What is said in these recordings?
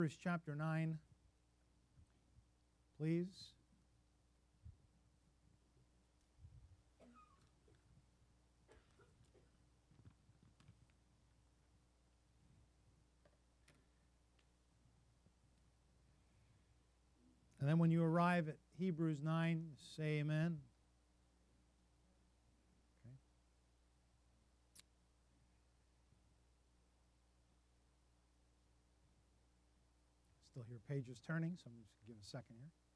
Hebrews chapter 9, please. And then when you arrive at Hebrews 9, say amen. Okay. Still hear pages turning, so I'm just going to give a second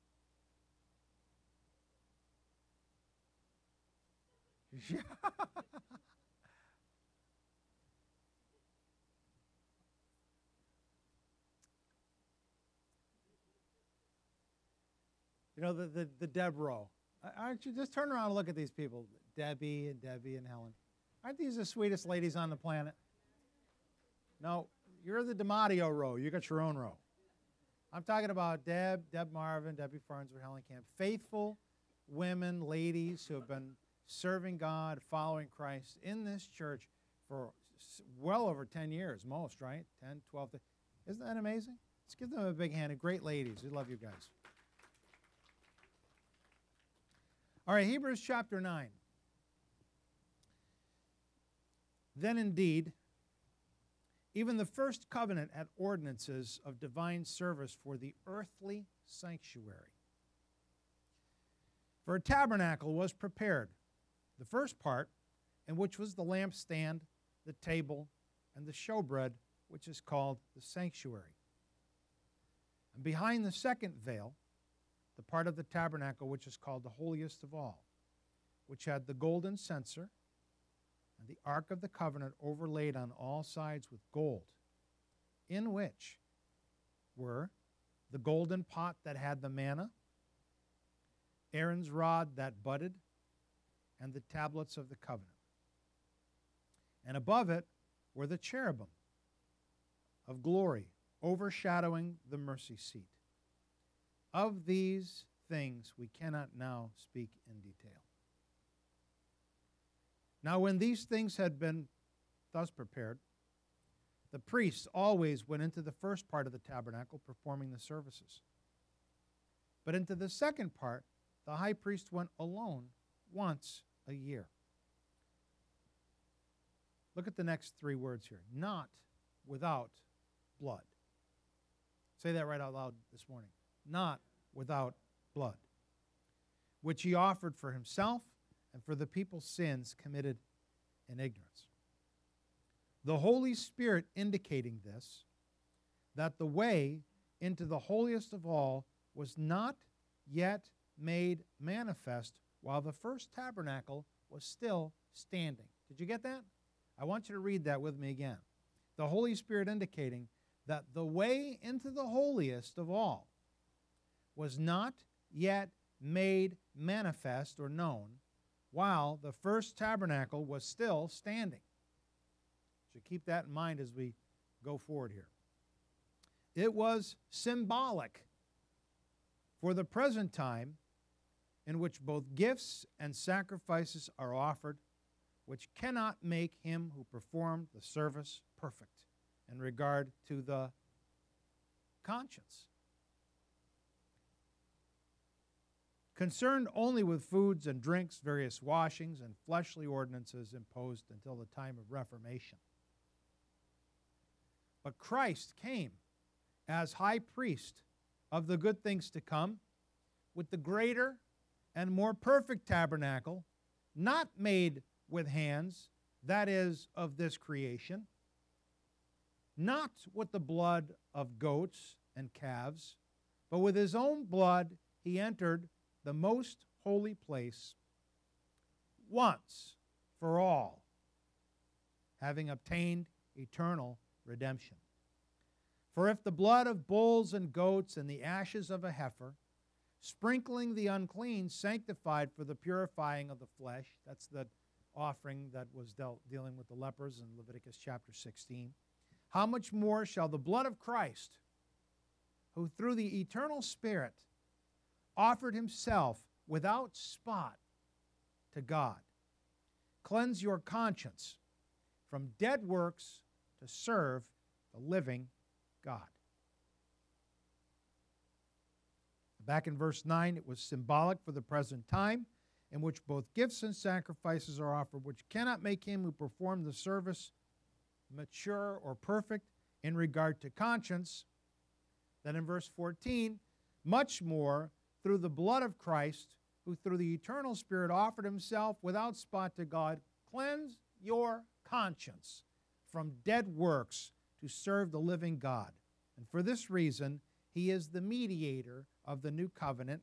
here. You know, the Deb row. Aren't you, just turn around and look at these people, Debbie and Helen. Aren't these the sweetest ladies on the planet? No, you're the DiMatteo row. You got your own row. I'm talking about Deb Marvin, Debbie Farnsworth, Helen Camp. Faithful women, ladies who have been serving God, following Christ in this church for well over 10 years, most, right? 10, 12. Isn't that amazing? Let's give them a big hand. Great ladies. We love you guys. All right, Hebrews chapter 9. Then indeed, even the first covenant had ordinances of divine service for the earthly sanctuary. For a tabernacle was prepared, the first part, in which was the lampstand, the table, and the showbread, which is called the sanctuary. And behind the second veil, the part of the tabernacle which is called the holiest of all, which had the golden censer and the ark of the covenant overlaid on all sides with gold, in which were the golden pot that had the manna, Aaron's rod that budded, and the tablets of the covenant. And above it were the cherubim of glory overshadowing the mercy seat. Of these things we cannot now speak in detail. Now when these things had been thus prepared, the priests always went into the first part of the tabernacle performing the services. But into the second part, the high priest went alone once a year. Look at the next three words here. Not without blood. Say that right out loud this morning. Not without blood, which he offered for himself and for the people's sins committed in ignorance. The Holy Spirit indicating this, that the way into the holiest of all was not yet made manifest while the first tabernacle was still standing. Did you get that? I want you to read that with me again. The Holy Spirit indicating that the way into the holiest of all was not yet made manifest or known while the first tabernacle was still standing. So keep that in mind as we go forward here. It was symbolic for the present time in which both gifts and sacrifices are offered, which cannot make him who performed the service perfect in regard to the conscience. Concerned only with foods and drinks, various washings, and fleshly ordinances imposed until the time of Reformation. But Christ came as high priest of the good things to come with the greater and more perfect tabernacle, not made with hands, that is, of this creation, not with the blood of goats and calves, but with his own blood he entered the most holy place once for all, having obtained eternal redemption. For if the blood of bulls and goats and the ashes of a heifer, sprinkling the unclean, sanctified for the purifying of the flesh, that's the offering that was dealing with the lepers in Leviticus chapter 16, how much more shall the blood of Christ, who through the eternal Spirit offered himself without spot to God, cleanse your conscience from dead works to serve the living God. Back in verse 9, it was symbolic for the present time, in which both gifts and sacrifices are offered, which cannot make him who performed the service mature or perfect in regard to conscience. Then in verse 14, much more through the blood of Christ, who through the eternal Spirit offered himself without spot to God, cleanse your conscience from dead works to serve the living God. And for this reason, he is the mediator of the new covenant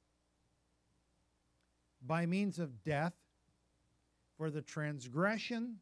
by means of death for the transgression,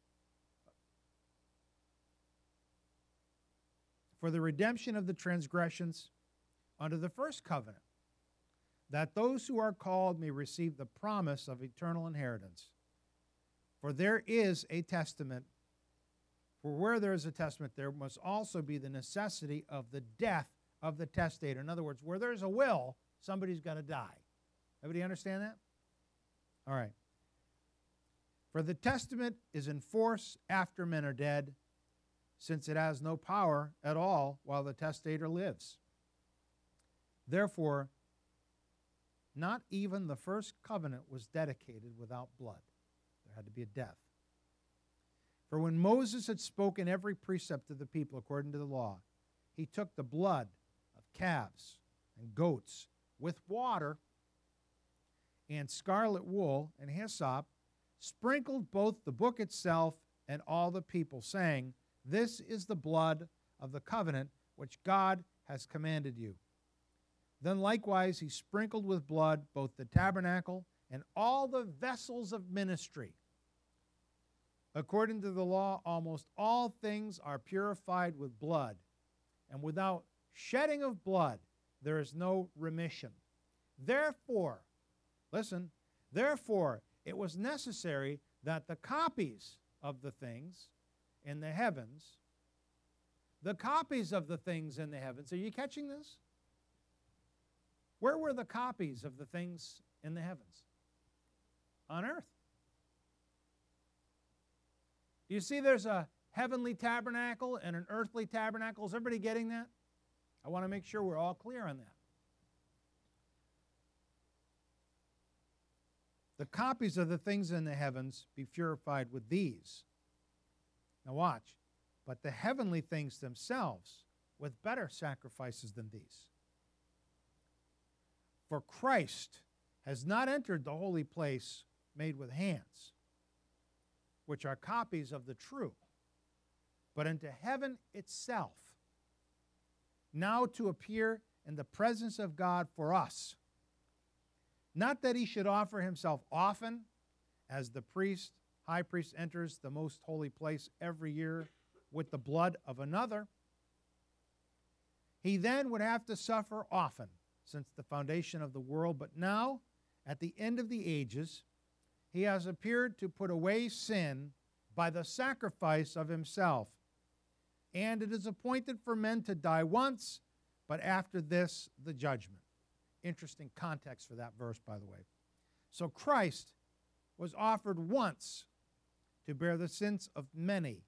for the redemption of the transgressions under the first covenant, that those who are called may receive the promise of eternal inheritance. For there is a testament. For where there is a testament, there must also be the necessity of the death of the testator. In other words, where there's a will, somebody's got to die. Everybody understand that? All right. For the testament is in force after men are dead, since it has no power at all while the testator lives. Therefore, not even the first covenant was dedicated without blood. There had to be a death. For when Moses had spoken every precept to the people according to the law, he took the blood of calves and goats with water and scarlet wool and hyssop, sprinkled both the book itself and all the people, saying, "This is the blood of the covenant which God has commanded you." Then likewise he sprinkled with blood both the tabernacle and all the vessels of ministry. According to the law, almost all things are purified with blood, and without shedding of blood there is no remission. Therefore, listen, therefore it was necessary that the copies of the things in the heavens, are you catching this? Where were the copies of the things in the heavens? On earth. Do you see there's a heavenly tabernacle and an earthly tabernacle? Is everybody getting that? I want to make sure we're all clear on that. The copies of the things in the heavens be purified with these. Now watch. But the heavenly things themselves with better sacrifices than these. For Christ has not entered the holy place made with hands, which are copies of the true, but into heaven itself, now to appear in the presence of God for us. Not that he should offer himself often, as the high priest enters the most holy place every year with the blood of another. He then would have to suffer often since the foundation of the world, but now, at the end of the ages, he has appeared to put away sin by the sacrifice of himself. And it is appointed for men to die once, but after this, the judgment. Interesting context for that verse, by the way. So Christ was offered once to bear the sins of many.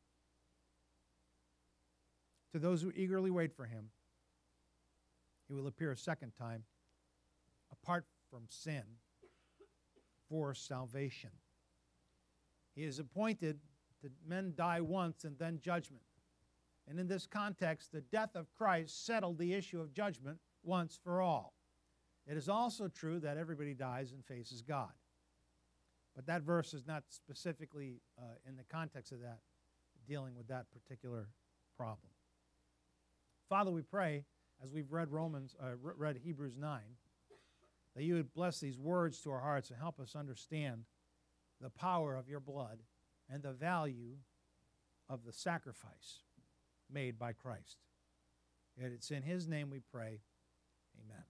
To those who eagerly wait for him, he will appear a second time, apart from sin, for salvation. He is appointed that men die once and then judgment. And in this context, the death of Christ settled the issue of judgment once for all. It is also true that everybody dies and faces God. But that verse is not specifically, in the context of that, dealing with that particular problem. Father, we pray, as we've read Hebrews 9, that you would bless these words to our hearts and help us understand the power of your blood and the value of the sacrifice made by Christ. And it's in his name we pray. Amen.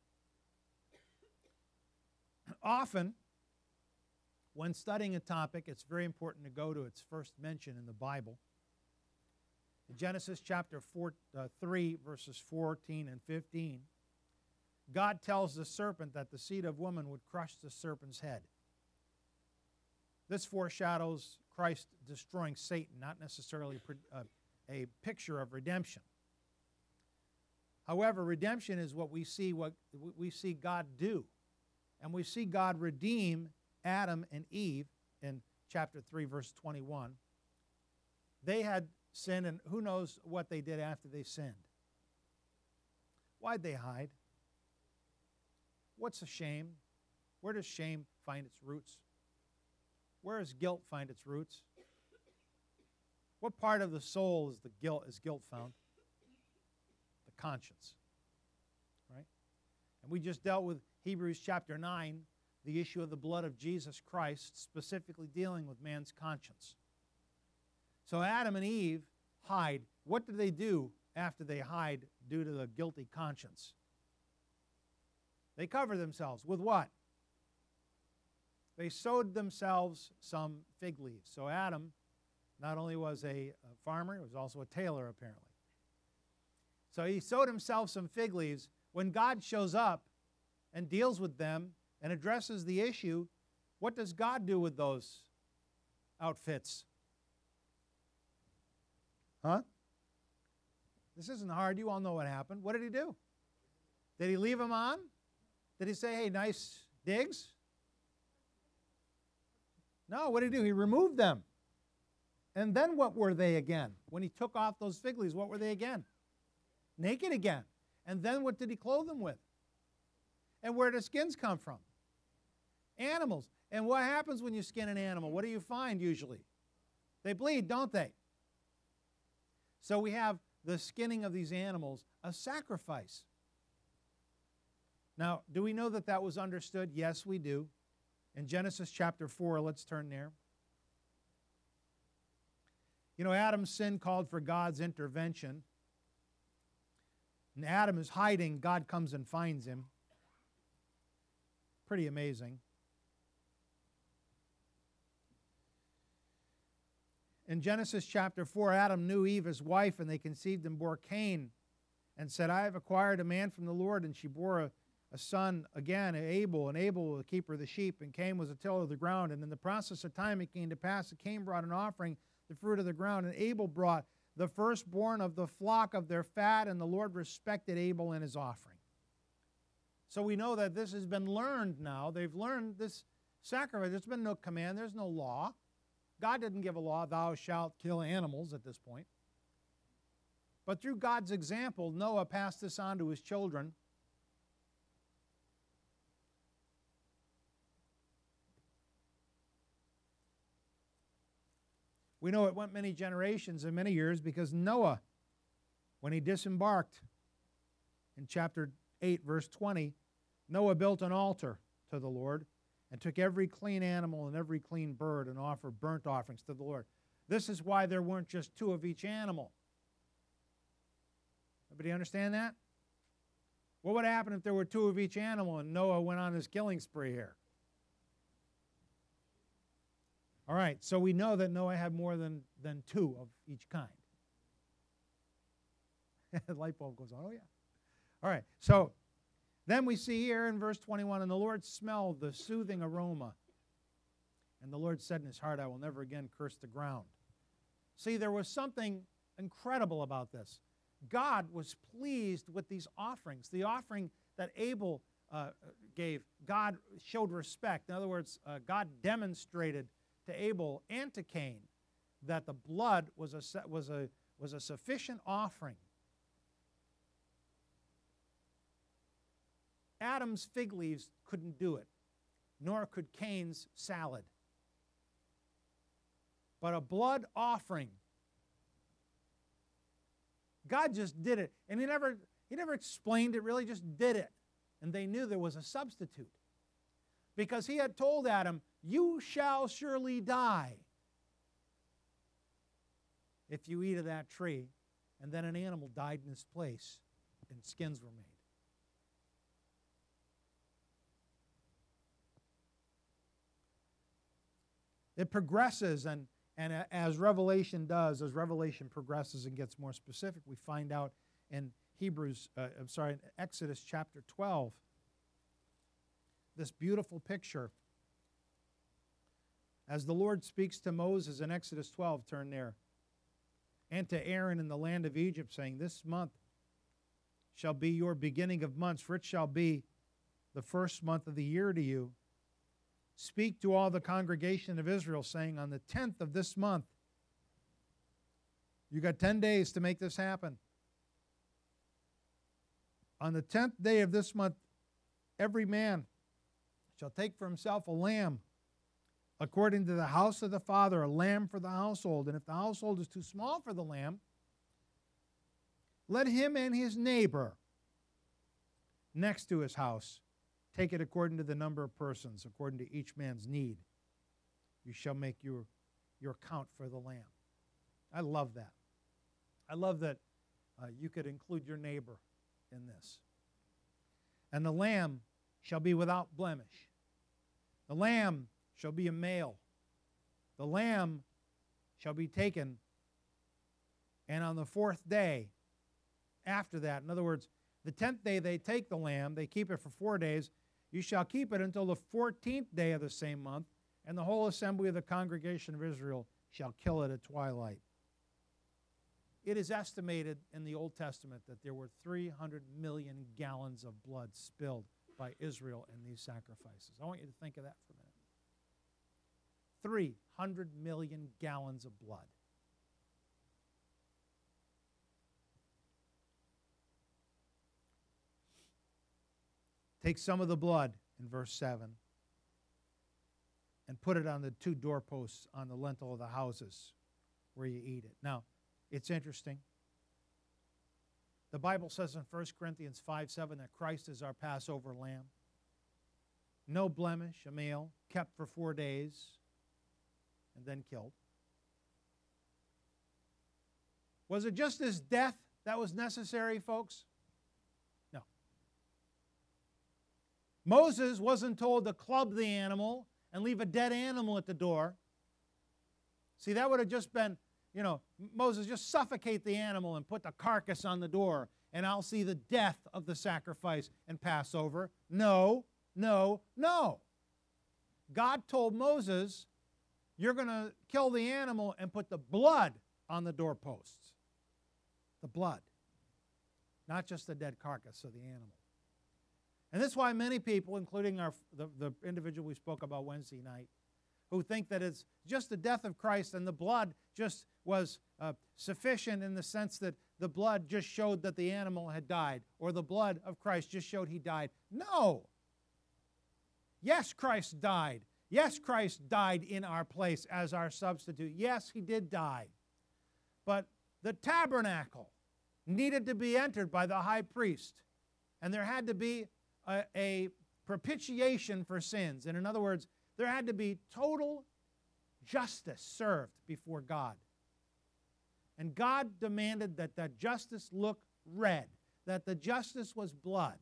Often, when studying a topic, it's very important to go to its first mention in the Bible. In Genesis chapter 3, verses 14 and 15, God tells the serpent that the seed of woman would crush the serpent's head. This foreshadows Christ destroying Satan, not necessarily a picture of redemption. However, redemption is what we see God do. And we see God redeem Adam and Eve in chapter 3, verse 21. They had sinned, and who knows what they did after they sinned. Why'd they hide? What's a shame? Where does shame find its roots? Where does guilt find its roots? What part of the soul is guilt found? The conscience. Right? And we just dealt with Hebrews chapter 9, the issue of the blood of Jesus Christ, specifically dealing with man's conscience. So Adam and Eve hide. What do they do after they hide due to the guilty conscience? They cover themselves with what? They sewed themselves some fig leaves. So Adam not only was a farmer, he was also a tailor, apparently. So he sewed himself some fig leaves. When God shows up and deals with them and addresses the issue, what does God do with those outfits? Huh? This isn't hard. You all know what happened. What did he do? Did he leave them on? Did he say, hey, nice digs? No, what did he do? He removed them. And then what were they again? When he took off those fig leaves, what were they again? Naked again. And then what did he clothe them with? And where do skins come from? Animals. And what happens when you skin an animal? What do you find usually? They bleed, don't they? So we have the skinning of these animals, a sacrifice. Now, do we know that that was understood? Yes, we do. In Genesis chapter 4, let's turn there. You know, Adam's sin called for God's intervention. And Adam is hiding. God comes and finds him. Pretty amazing. In Genesis chapter 4, Adam knew Eve, his wife, and they conceived and bore Cain, and said, I have acquired a man from the Lord. And she bore a son again, Abel, and Abel was a keeper of the sheep, and Cain was a tiller of the ground. And in the process of time it came to pass that Cain brought an offering, the fruit of the ground, and Abel brought the firstborn of the flock of their fat, and the Lord respected Abel and his offering. So we know that this has been learned now. They've learned this sacrifice. There's been no command. There's no law. God didn't give a law, thou shalt kill animals at this point. But through God's example, Noah passed this on to his children. We know it went many generations and many years because Noah, when he disembarked in chapter 8, verse 20, Noah built an altar to the Lord and took every clean animal and every clean bird and offered burnt offerings to the Lord. This is why there weren't just two of each animal. Everybody understand that? What would happen if there were two of each animal and Noah went on his killing spree here? All right, so we know that Noah had more than two of each kind. The light bulb goes on, oh yeah. All right, so then we see here in verse 21, and the Lord smelled the soothing aroma. And the Lord said in his heart, I will never again curse the ground. See, there was something incredible about this. God was pleased with these offerings. The offering that Abel gave, God showed respect. In other words, God demonstrated to Abel and to Cain that the blood was a sufficient offering. Adam's fig leaves couldn't do it, nor could Cain's salad. But a blood offering, God just did it. And he never explained it, really just did it. And they knew there was a substitute. Because he had told Adam, you shall surely die if you eat of that tree. And then an animal died in his place, and skins were made. It progresses, and as Revelation does, as Revelation progresses and gets more specific, we find out in Exodus chapter 12, this beautiful picture. As the Lord speaks to Moses in Exodus 12, turn there, and to Aaron in the land of Egypt, saying, this month shall be your beginning of months, for it shall be the first month of the year to you. Speak to all the congregation of Israel, saying, on the 10th of this month, you got 10 days to make this happen. On the 10th day of this month, every man shall take for himself a lamb, according to the house of the father, a lamb for the household. And if the household is too small for the lamb, let him and his neighbor next to his house take it according to the number of persons, according to each man's need. You shall make your count for the lamb. I love that. I love that you could include your neighbor in this. And the lamb shall be without blemish. The lamb shall be a male. The lamb shall be taken, and on the 4th day after that, in other words, the 10th day they take the lamb, they keep it for 4 days. You shall keep it until the 14th day of the same month, and the whole assembly of the congregation of Israel shall kill it at twilight. It is estimated in the Old Testament that there were 300 million gallons of blood spilled by Israel in these sacrifices. I want you to think of that for a minute. 300 million gallons of blood. Take some of the blood in verse 7 and put it on the 2 doorposts on the lintel of the houses where you eat it. Now, it's interesting. The Bible says in 1 Corinthians 5:7 that Christ is our Passover lamb. No blemish, a male, kept for 4 days and then killed. Was it just his death that was necessary, folks? No. Moses wasn't told to club the animal and leave a dead animal at the door. See, that would have just been, Moses, just suffocate the animal and put the carcass on the door, and I'll see the death of the sacrifice and Passover. No, no, no. God told Moses, you're going to kill the animal and put the blood on the doorposts. The blood. Not just the dead carcass of the animal. And that's why many people, including the individual we spoke about Wednesday night, who think that it's just the death of Christ and the blood just was sufficient in the sense that the blood just showed that the animal had died, or the blood of Christ just showed he died. No. Yes, Christ died. Yes, Christ died in our place as our substitute. Yes, he did die. But the tabernacle needed to be entered by the high priest, and there had to be a propitiation for sins. And in other words, there had to be total justice served before God. And God demanded that that justice look red, that the justice was blood.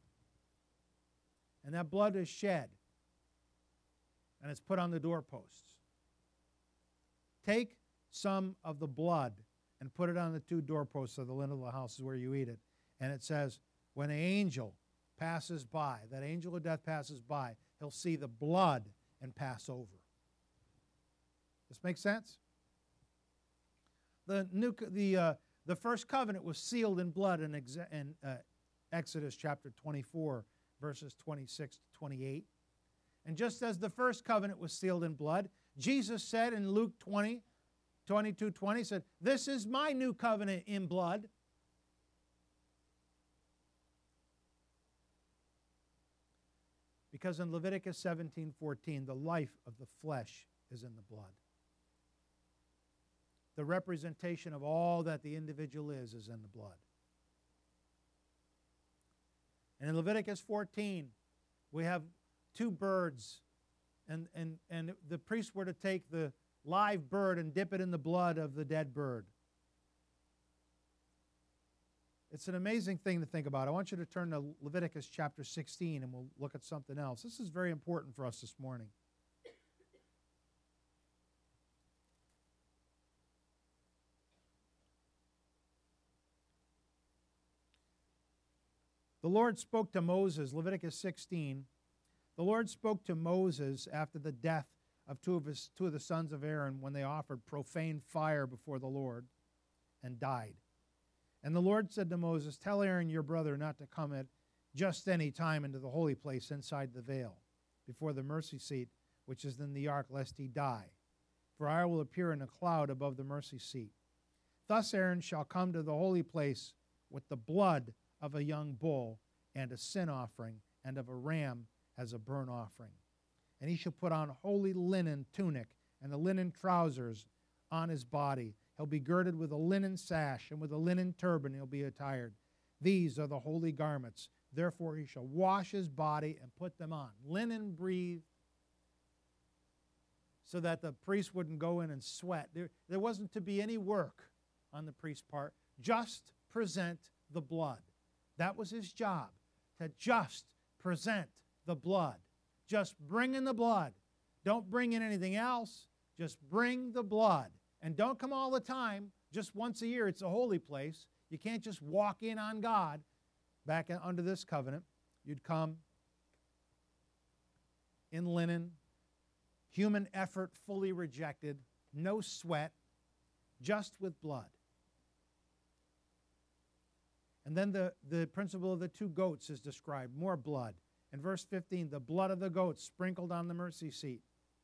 And that blood is shed, and it's put on the doorposts. Take some of the blood and put it on the 2 doorposts of the lintel of the houses where you eat it. And it says, when an angel passes by, that angel of death passes by, he'll see the blood and pass over. This makes sense? The first covenant was sealed in blood in Exodus chapter 24, verses 26 to 28. And just as the first covenant was sealed in blood, Jesus said in Luke 22:20, said, this is my new covenant in blood. Because in Leviticus 17:14, the life of the flesh is in the blood. The representation of all that the individual is in the blood. And in Leviticus 14, we have 2 birds, and the priests were to take the live bird and dip it in the blood of the dead bird. It's an amazing thing to think about. I want you to turn to Leviticus chapter 16, and we'll look at something else. This is very important for us this morning. The Lord spoke to Moses, Leviticus 16. The Lord spoke to Moses after the death of two of the sons of Aaron when they offered profane fire before the Lord and died. And the Lord said to Moses, tell Aaron your brother not to come at just any time into the holy place inside the veil, before the mercy seat which is in the ark, lest he die. For I will appear in a cloud above the mercy seat. Thus Aaron shall come to the holy place with the blood of a young bull and a sin offering, and of a ram as a burnt offering. And he shall put on holy linen tunic and the linen trousers on his body. He'll be girded with a linen sash, and with a linen turban he'll be attired. These are the holy garments. Therefore he shall wash his body and put them on. Linen breathed, so that the priest wouldn't go in and sweat. There wasn't to be any work on the priest's part. Just present the blood. That was his job, to just present the blood. Just bring in the blood. Don't bring in anything else. Just bring the blood. And don't come all the time. Just once a year. It's a holy place. You can't just walk in on God. Back under this covenant, you'd come in linen, human effort fully rejected, no sweat, just with blood. And then the principle of the two goats is described, more blood. In verse 15, the blood of the goats sprinkled on the mercy seat.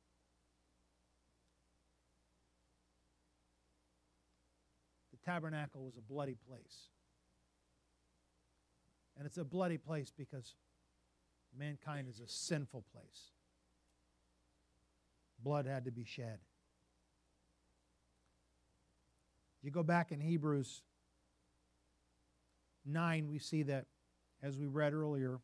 The tabernacle was a bloody place. And it's a bloody place because mankind is a sinful place. Blood had to be shed. You go back in Hebrews 9, we see that, as we read earlier,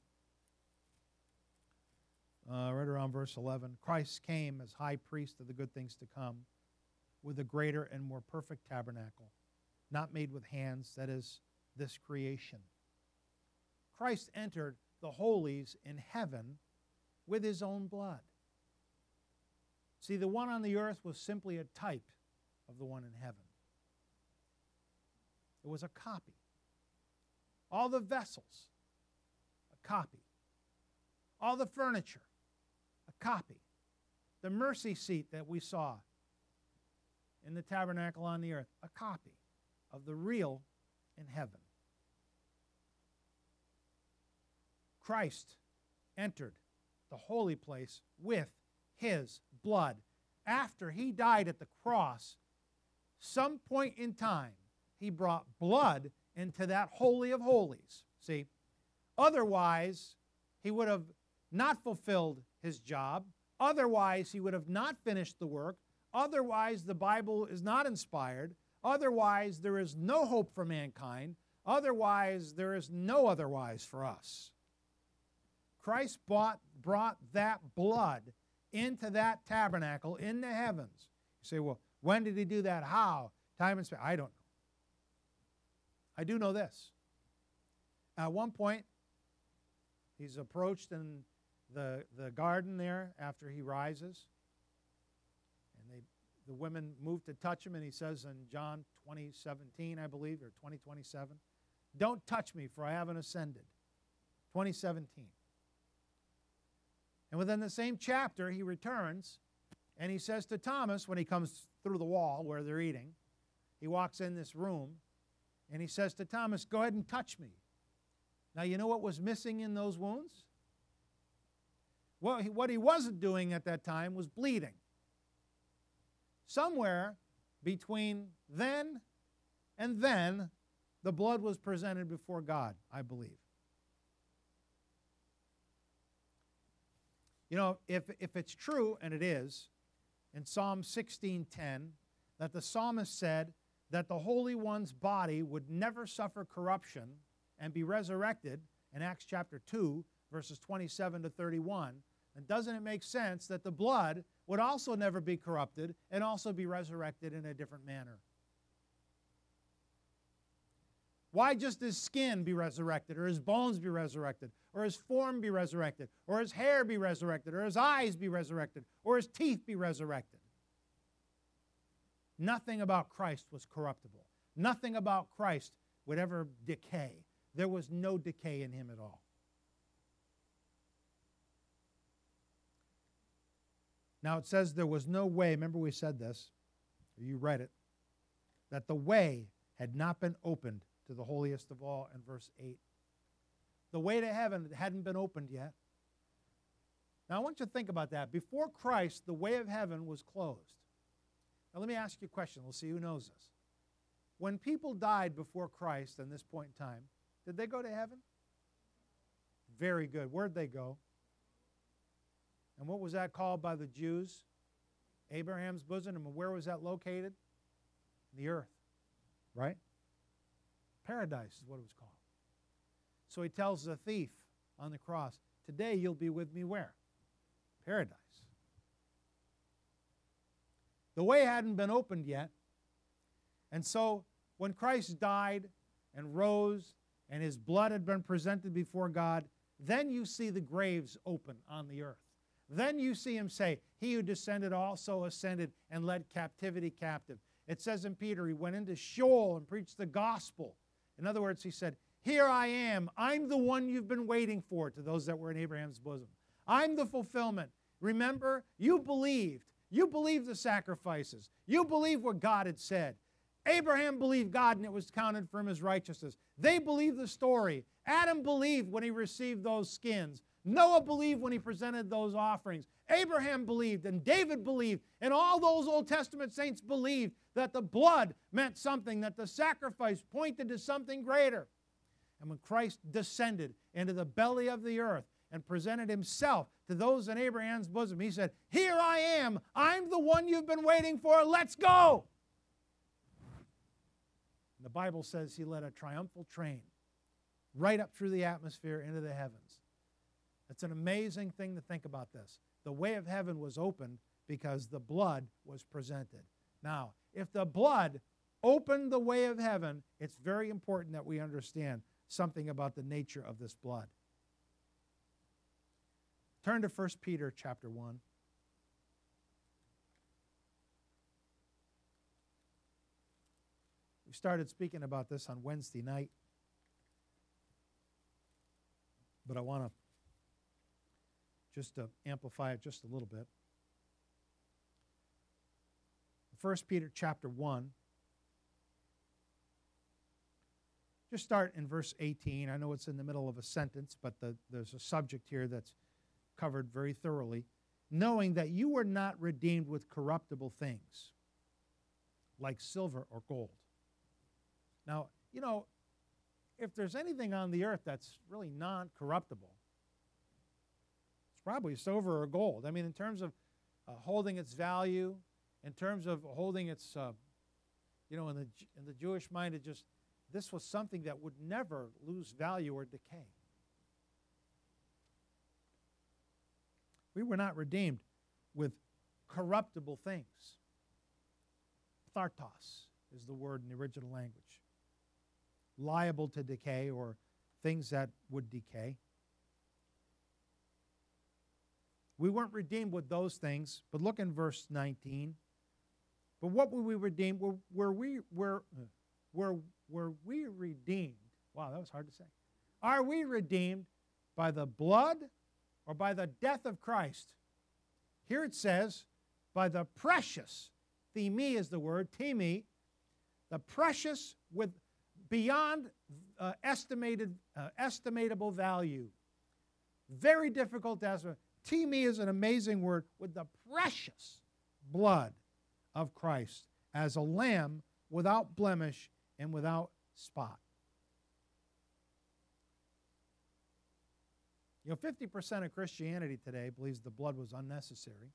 right around verse 11, Christ came as high priest of the good things to come with a greater and more perfect tabernacle, not made with hands, that is, this creation. Christ entered the holies in heaven with his own blood. See, the one on the earth was simply a type of the one in heaven. It was a copy. All the vessels, a copy. All the furniture, a copy. The mercy seat that we saw in the tabernacle on the earth, a copy of the real in heaven. Christ entered the holy place with his blood. After he died at the cross, some point in time, he brought blood into that holy of holies. See, otherwise, he would have not fulfilled his job. Otherwise, he would have not finished the work. Otherwise, the Bible is not inspired. Otherwise, there is no hope for mankind. Otherwise, there is no otherwise for us. Christ brought that blood into that tabernacle in the heavens. You say, well, when did he do that? How? Time and space? I don't know. I do know this. At one point, he's approached in the garden there after he rises. And the women move to touch him, and he says in John 20:17, I believe, or 20:27, don't touch me, for I haven't ascended. 20:17. And within the same chapter, he returns, and he says to Thomas, when he comes through the wall where they're eating, he walks in this room, and he says to Thomas, go ahead and touch me. Now, you know what was missing in those wounds? Well, what he wasn't doing at that time was bleeding. Somewhere between then and then, the blood was presented before God, I believe. You know, if it's true, and it is, in Psalm 16:10, that the psalmist said that the Holy One's body would never suffer corruption and be resurrected in Acts chapter 2, verses 27 to 31, then doesn't it make sense that the blood would also never be corrupted and also be resurrected in a different manner? Why just his skin be resurrected, or his bones be resurrected, or his form be resurrected, or his hair be resurrected, or his eyes be resurrected, or his teeth be resurrected? Nothing about Christ was corruptible. Nothing about Christ would ever decay. There was no decay in him at all. Now it says there was no way, remember we said this, or you read it, that the way had not been opened to the holiest of all in verse 8. The way to heaven hadn't been opened yet. Now, I want you to think about that. Before Christ, the way of heaven was closed. Now, let me ask you a question. We'll see who knows this. When people died before Christ at this point in time, did they go to heaven? Very good. Where'd they go? And what was that called by the Jews? Abraham's bosom. And where was that located? The earth. Right? Paradise is what it was called. So he tells the thief on the cross, today you'll be with me where? Paradise. The way hadn't been opened yet. And so when Christ died and rose and his blood had been presented before God, then you see the graves open on the earth. Then you see him say, he who descended also ascended and led captivity captive. It says in Peter, he went into Sheol and preached the gospel. In other words, he said, here I am. I'm the one you've been waiting for, to those that were in Abraham's bosom. I'm the fulfillment. Remember, you believed. You believed the sacrifices. You believed what God had said. Abraham believed God and it was counted for him as righteousness. They believed the story. Adam believed when he received those skins. Noah believed when he presented those offerings. Abraham believed and David believed and all those Old Testament saints believed that the blood meant something, that the sacrifice pointed to something greater. And when Christ descended into the belly of the earth and presented himself to those in Abraham's bosom, he said, here I am. I'm the one you've been waiting for. Let's go. And the Bible says he led a triumphal train right up through the atmosphere into the heavens. It's an amazing thing to think about this. The way of heaven was opened because the blood was presented. Now, if the blood opened the way of heaven, it's very important that we understand something about the nature of this blood. Turn to 1 Peter chapter 1. We started speaking about this on Wednesday night, but I want to just to amplify it just a little bit. 1 Peter chapter 1. Just start in verse 18. I know it's in the middle of a sentence, but there's a subject here that's covered very thoroughly. Knowing that you were not redeemed with corruptible things, like silver or gold. Now, you know, if there's anything on the earth that's really non-corruptible, it's probably silver or gold. I mean, in terms of holding its value, in terms of holding its, in the Jewish mind, this was something that would never lose value or decay. We were not redeemed with corruptible things. Thartos is the word in the original language. Liable to decay or things that would decay. We weren't redeemed with those things, but look in verse 19. But what were we redeemed? Were we redeemed? Wow, that was hard to say. Are we redeemed by the blood or by the death of Christ? Here it says, by the precious, themi is the word, timi, the precious with beyond estimatable value. Very difficult to estimate. Timi is an amazing word, with the precious blood of Christ as a lamb without blemish and without spot. You know, 50% of Christianity today believes the blood was unnecessary.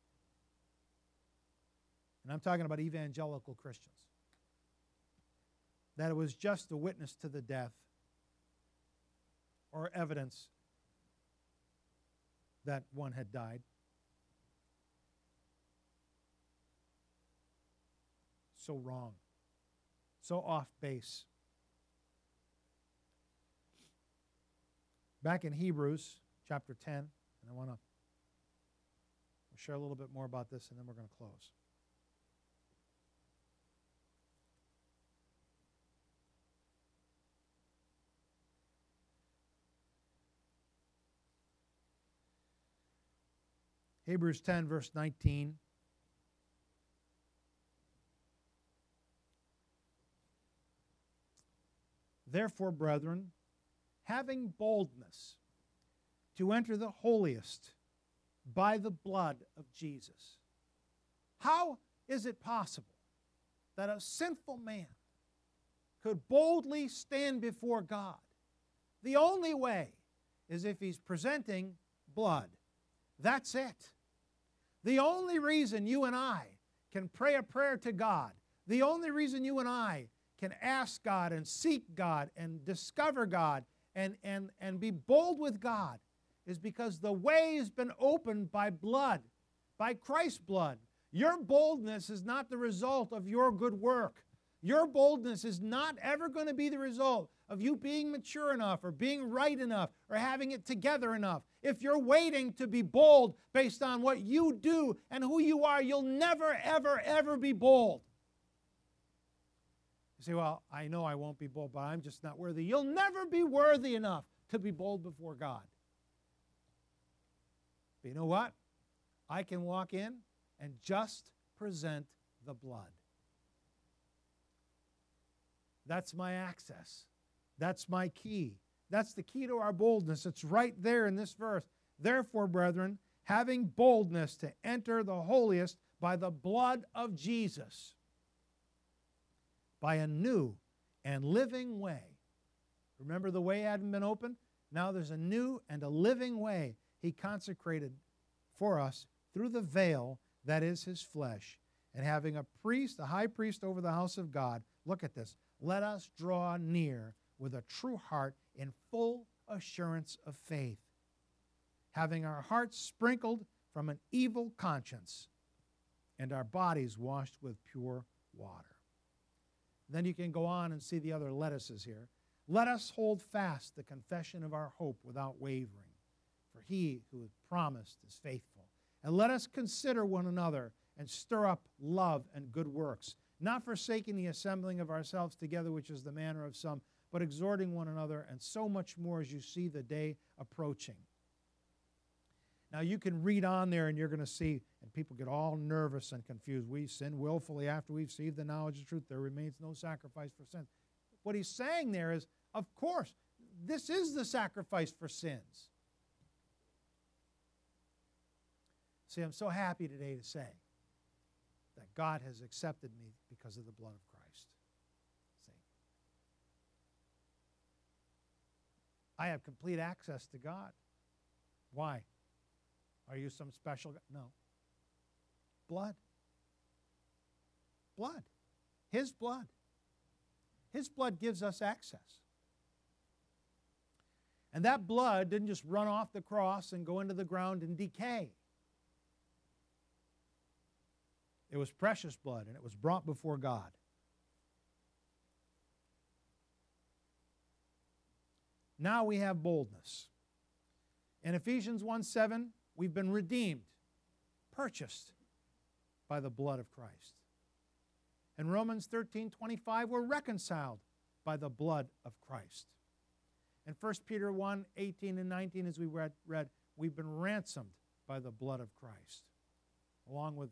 And I'm talking about evangelical Christians. That it was just a witness to the death or evidence that one had died. So wrong. So off base. Back in Hebrews chapter 10, and I want to share a little bit more about this, and then we're going to close. Hebrews 10, verse 19. Therefore, brethren, having boldness to enter the holiest by the blood of Jesus. How is it possible that a sinful man could boldly stand before God? The only way is if he's presenting blood. That's it. The only reason you and I can pray a prayer to God, the only reason you and I can ask God and seek God and discover God and be bold with God is because the way has been opened by blood, by Christ's blood. Your boldness is not the result of your good work. Your boldness is not ever going to be the result of you being mature enough or being right enough or having it together enough. If you're waiting to be bold based on what you do and who you are, you'll never, ever, ever be bold. You say, well, I know I won't be bold, but I'm just not worthy. You'll never be worthy enough to be bold before God. But you know what? I can walk in and just present the blood. That's my access. That's my key. That's the key to our boldness. It's right there in this verse. Therefore, brethren, having boldness to enter the holiest by the blood of Jesus, by a new and living way. Remember, the way hadn't been opened? Now there's a new and a living way He consecrated for us through the veil that is His flesh. And having a priest, a high priest over the house of God, look at this, let us draw near with a true heart in full assurance of faith, having our hearts sprinkled from an evil conscience and our bodies washed with pure water. Then you can go on and see the other lettuces here. Let us hold fast the confession of our hope without wavering, for He who has promised is faithful. And let us consider one another and stir up love and good works, not forsaking the assembling of ourselves together, which is the manner of some, but exhorting one another, and so much more as you see the day approaching. Now you can read on there and you're going to see, and people get all nervous and confused. We sin willfully after we've received the knowledge of truth. There remains no sacrifice for sin. What he's saying there is, of course, this is the sacrifice for sins. See, I'm so happy today to say that God has accepted me because of the blood of Christ. See? I have complete access to God. Why? Are you some special guy? No. Blood. Blood. His blood. His blood gives us access. And that blood didn't just run off the cross and go into the ground and decay. It was precious blood, and it was brought before God. Now we have boldness. In Ephesians 1:7, we've been redeemed, purchased by the blood of Christ. In Romans 13:25, we're reconciled by the blood of Christ. In 1 Peter 1:18 and 19, as we read, we've been ransomed by the blood of Christ, along with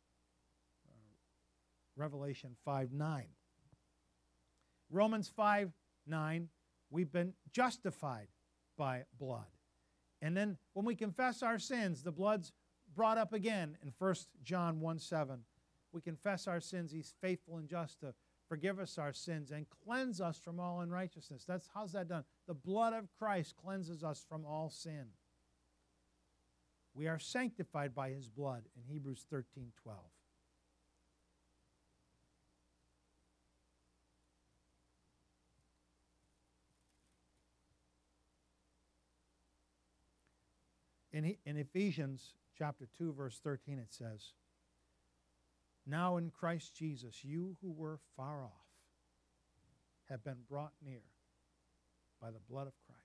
Revelation 5:9. Romans 5:9, we've been justified by blood. And then when we confess our sins, the blood's brought up again in 1 John 1:7. We confess our sins. He's faithful and just to forgive us our sins and cleanse us from all unrighteousness. How's that done? The blood of Christ cleanses us from all sin. We are sanctified by His blood in Hebrews 13:12. In Ephesians chapter 2, verse 13, it says, now in Christ Jesus, you who were far off have been brought near by the blood of Christ.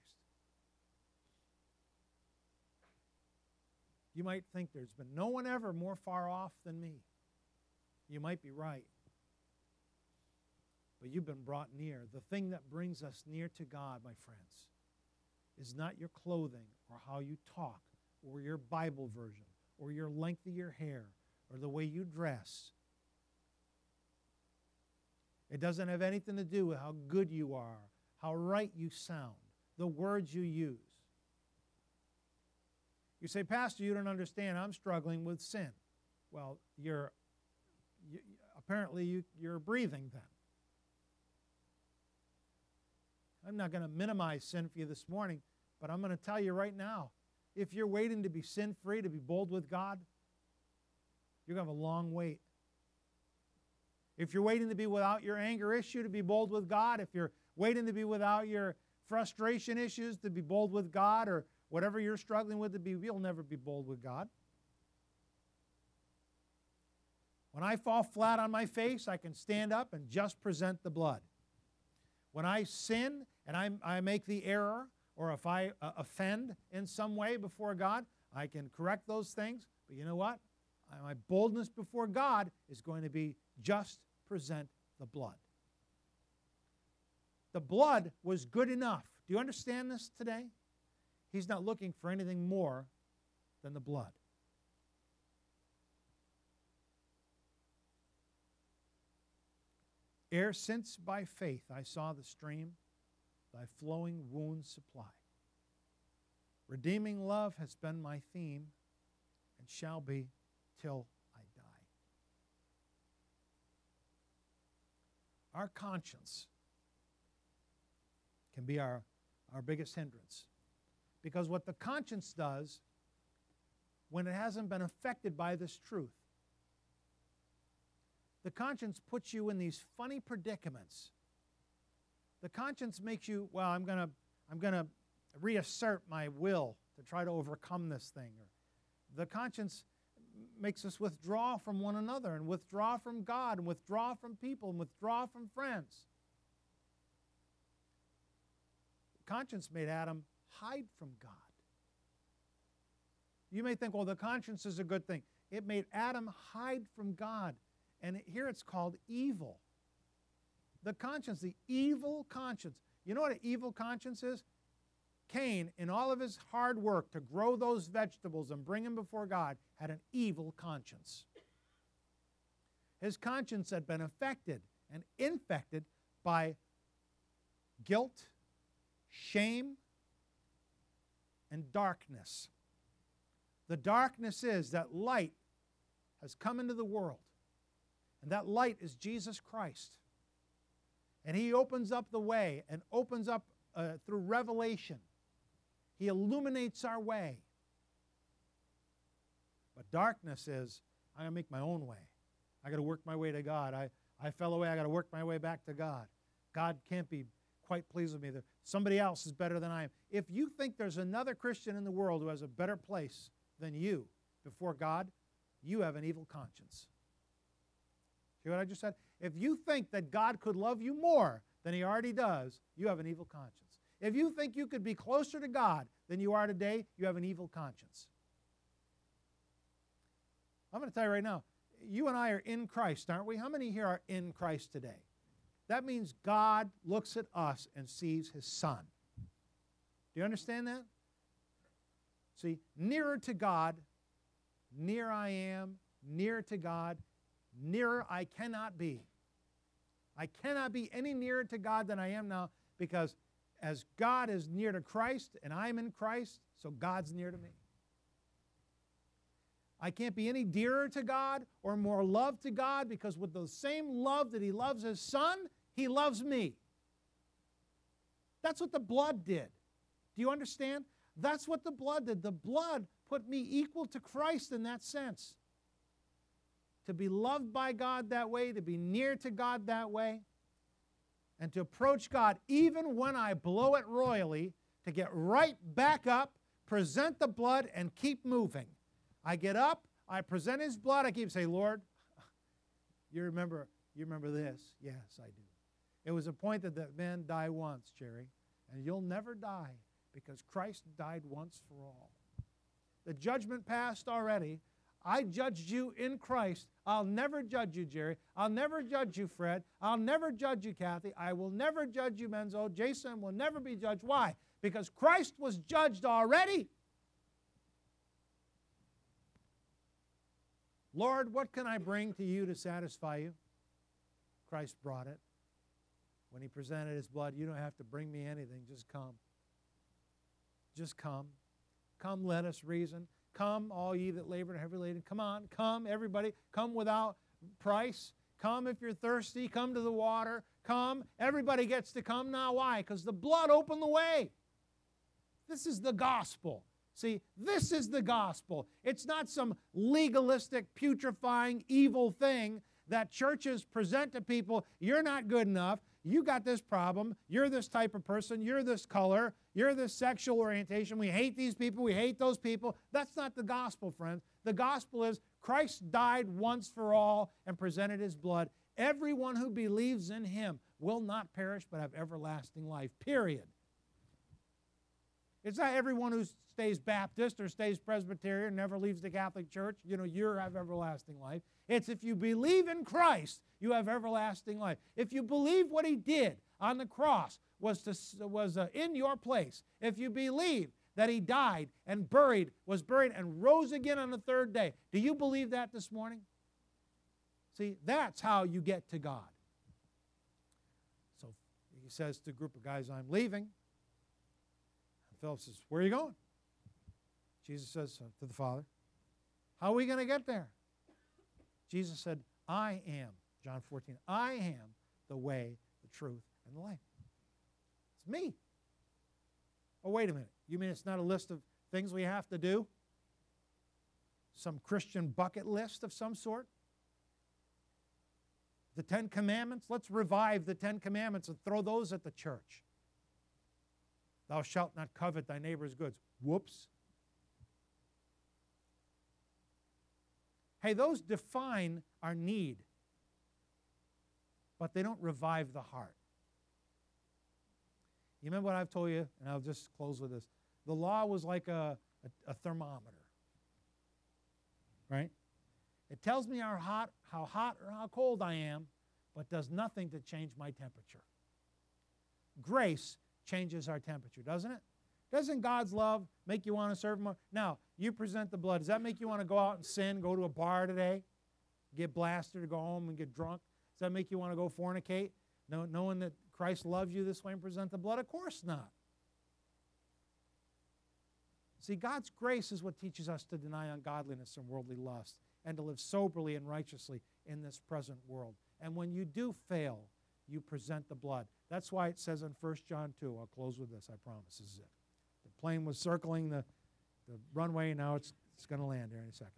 You might think there's been no one ever more far off than me. You might be right. But you've been brought near. The thing that brings us near to God, my friends, is not your clothing or how you talk or your Bible version or your length of your hair or the way you dress. It doesn't have anything to do with how good you are, how right you sound, the words you use. You say, Pastor, you don't understand. I'm struggling with sin. Well, apparently you're breathing then. I'm not going to minimize sin for you this morning, but I'm going to tell you right now, if you're waiting to be sin-free, to be bold with God, you're going to have a long wait. If you're waiting to be without your anger issue to be bold with God, if you're waiting to be without your frustration issues to be bold with God, or whatever you're struggling with to be, you'll never be bold with God. When I fall flat on my face, I can stand up and just present the blood. When I sin and I make the error, or if I offend in some way before God, I can correct those things. But you know what? My boldness before God is going to be just present the blood. The blood was good enough. Do you understand this today? He's not looking for anything more than the blood. Ere since by faith I saw the stream, thy flowing wounds supply. Redeeming love has been my theme, and shall be till I die. Our conscience can be our biggest hindrance. Because what the conscience does, when it hasn't been affected by this truth, the conscience puts you in these funny predicaments. The conscience makes you, well, I'm going to reassert my will to try to overcome this thing. Or the conscience makes us withdraw from one another, and withdraw from God, and withdraw from people, and withdraw from friends. Conscience made Adam hide from God. You may think, well, the conscience is a good thing. It made Adam hide from God. And here it's called evil. The conscience, the evil conscience. You know what an evil conscience is? Cain, in all of his hard work to grow those vegetables and bring them before God, had an evil conscience. His conscience had been affected and infected by guilt, shame, and darkness. The darkness is that light has come into the world, and that light is Jesus Christ. And He opens up the way and opens up through revelation. He illuminates our way. But darkness is, I'm going to make my own way. I got to work my way to God. I fell away, I got to work my way back to God. God can't be quite pleased with me. Somebody else is better than I am. If you think there's another Christian in the world who has a better place than you before God, you have an evil conscience. See what I just said? If you think that God could love you more than He already does, you have an evil conscience. If you think you could be closer to God than you are today, you have an evil conscience. I'm going to tell you right now, you and I are in Christ, aren't we? How many here are in Christ today? That means God looks at us and sees His Son. Do you understand that? See, nearer to God, near I am, nearer to God, nearer I cannot be. I cannot be any nearer to God than I am now, because as God is near to Christ and I'm in Christ, so God's near to me. I can't be any dearer to God or more loved to God, because with the same love that He loves His Son, He loves me. That's what the blood did. Do you understand? That's what the blood did. The blood put me equal to Christ in that sense. To be loved by God that way, to be near to God that way, and to approach God even when I blow it royally, to get right back up, present the blood, and keep moving. I get up, I present His blood, I keep saying, Lord, you remember this? Yes, I do. It was appointed that men die once, Jerry, and you'll never die, because Christ died once for all. The judgment passed already. I judged you in Christ. I'll never judge you, Jerry. I'll never judge you, Fred. I'll never judge you, Kathy. I will never judge you, Menzo. Jason will never be judged. Why? Because Christ was judged already. Lord, what can I bring to you to satisfy you? Christ brought it. when he presented his blood, you don't have to bring me anything, just come. Just come. Come, let us reason. Come, all ye that labor and are heavy laden. Come on, come, everybody. Come without price. Come if you're thirsty. Come to the water. Come. Everybody gets to come now. Why? Because the blood opened the way. This is the gospel. See, this is the gospel. It's not some legalistic, putrefying, evil thing that churches present to people. You're not good enough. You got this problem. You're this type of person. You're this color. You're this sexual orientation. We hate these people. We hate those people. That's not the gospel, friends. The gospel is Christ died once for all and presented his blood. Everyone who believes in him will not perish but have everlasting life, period. It's not everyone who stays Baptist or stays Presbyterian, never leaves the Catholic Church, you have everlasting life. It's if you believe in Christ, you have everlasting life. If you believe what he did on the cross was in your place, if you believe that he died and was buried and rose again on the third day, do you believe that this morning? See, that's how you get to God. So he says to a group of guys, I'm leaving. Philip says, where are you going? Jesus says to the Father, how are we going to get there? Jesus said, I am, John 14, I am the way, the truth, and the life. It's me. Oh, wait a minute. You mean it's not a list of things we have to do? Some Christian bucket list of some sort? The Ten Commandments? Let's revive the Ten Commandments and throw those at the church. Thou shalt not covet thy neighbor's goods. Whoops. Hey, those define our need, but they don't revive the heart. You remember what I've told you? And I'll just close with this. The law was like a thermometer, right? It tells me how hot or how cold I am, but does nothing to change my temperature. Grace changes our temperature, doesn't it? Doesn't God's love make you want to serve more? Now, you present the blood. Does that make you want to go out and sin, go to a bar today, get blasted, or go home and get drunk? Does that make you want to go fornicate, knowing that Christ loves you this way and present the blood? Of course not. See, God's grace is what teaches us to deny ungodliness and worldly lust and to live soberly and righteously in this present world. And when you do fail, you present the blood. That's why it says in 1 John 2, I'll close with this, I promise, this is it. The plane was circling the runway, and now it's going to land here in a second.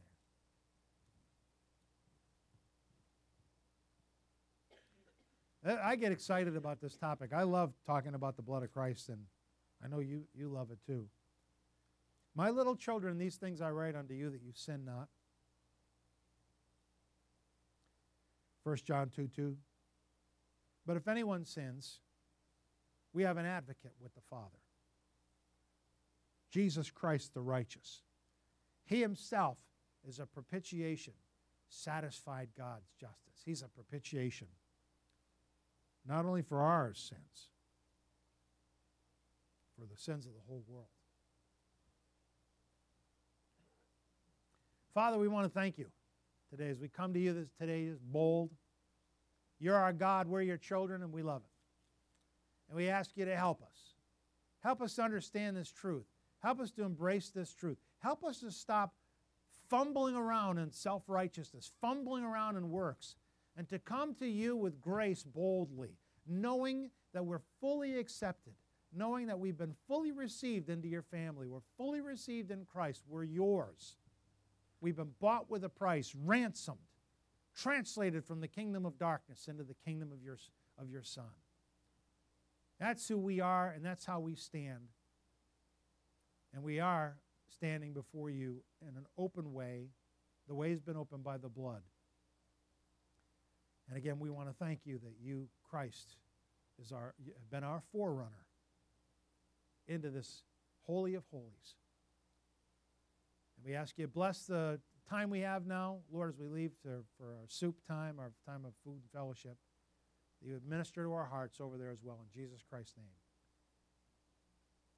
I get excited about this topic. I love talking about the blood of Christ, and I know you love it too. My little children, these things I write unto you, that you sin not. 1 John 2:2. But if anyone sins, we have an advocate with the Father, Jesus Christ the righteous. He himself is a propitiation, satisfied God's justice. He's a propitiation, not only for our sins, for the sins of the whole world. Father, we want to thank you today as we come to you today is bold. You're our God, we're your children, and we love it. And we ask you to help us. Help us to understand this truth. Help us to embrace this truth. Help us to stop fumbling around in self-righteousness, fumbling around in works, and to come to you with grace boldly, knowing that we're fully accepted, knowing that we've been fully received into your family. We're fully received in Christ. We're yours. We've been bought with a price, ransomed, translated from the kingdom of darkness into the kingdom of your Son. That's who we are, and that's how we stand. And we are standing before you in an open way. The way has been opened by the blood. And again, we want to thank you that you, Christ, have been our forerunner into this Holy of Holies. And we ask you to bless the time we have now, Lord, as we leave for our soup time, our time of food and fellowship, that you would minister to our hearts over there as well. In Jesus Christ's name.